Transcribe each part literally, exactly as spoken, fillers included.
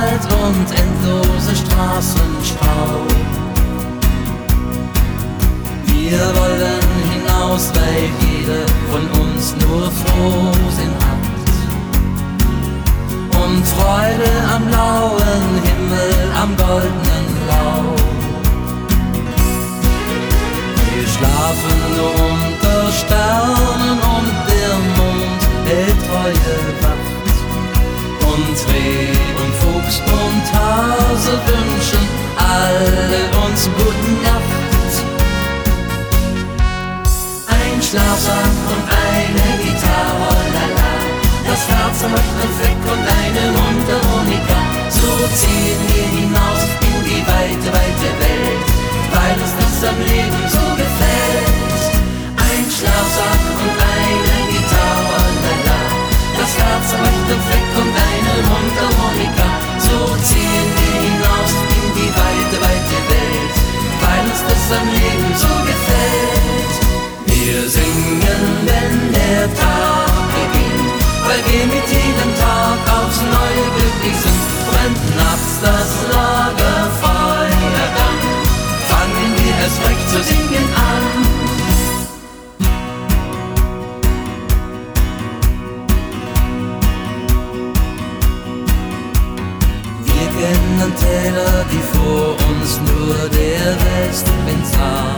Asphalt und endlose Straßenstau. Wir wollen hinaus, weil jeder von uns nur Frohsinn hat und Freude am blauen Himmel, am goldenen Blau. Wir schlafen nur unter Sternen und der Mond hält treue Wacht. Und Reh und Fuchs und Hase wünschen alle uns gute Nacht. Ein Schlafsack und eine Gitarre, lala, das Herz am rechten Fleck und eine Mundharmonika. So ziehen wir hinaus in die weite, weite Welt, weil uns das am Leben so gefällt. Ein Schlafsack und eine Gitarre, lala, das Herz am rechten Fleck und eine Mundharmonika. So ziehen wir hinaus in die weite, weite Welt, weil uns das am Leben so gefällt. Wir singen, wenn der Tag beginnt, weil wir mit jedem Tag aufs Neue glücklich sind. Brennt nachts das Lagerfeuer, dann fangen wir erst recht zu singen an. Wir kennen Täler, die vor uns nur der Westwind sah,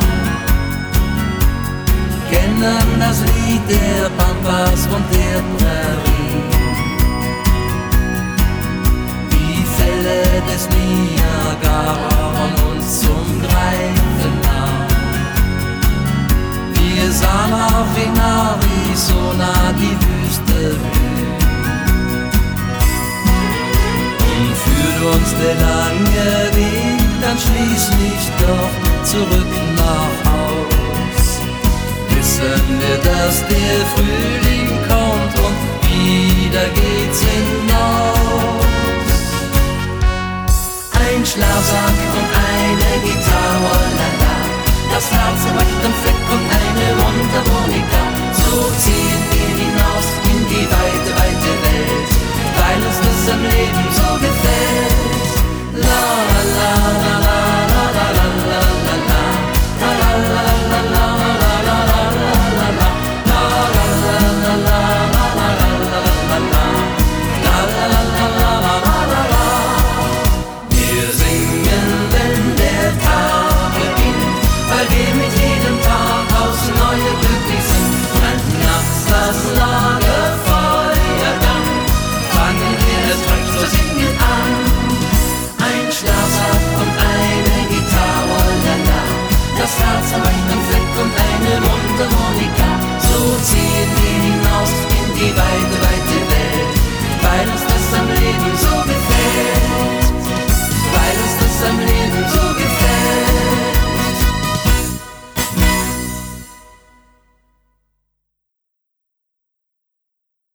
kennen das Lied der Pampas und der Prärie, die Fälle des Niagara von uns zum Greifen nah. Wir sahen auch in Arizona die Wüste blühen und führt uns der lange Weg dann schließlich doch zurück nach Haus. Wissen wir, dass der Frühling kommt und wieder geht's hinaus. Ein Schlafsack und eine Gitarre, lala, das Herz am rechten Fleck und eine Mundharmonika. So ziehen wir hinaus in die weite, weite Welt, weil uns das am Leben so gefällt. La la la la la la la la la la la la la la. Das Herz am rechten Fleck und eine Mundharmonika. So ziehen wir hinaus in die weite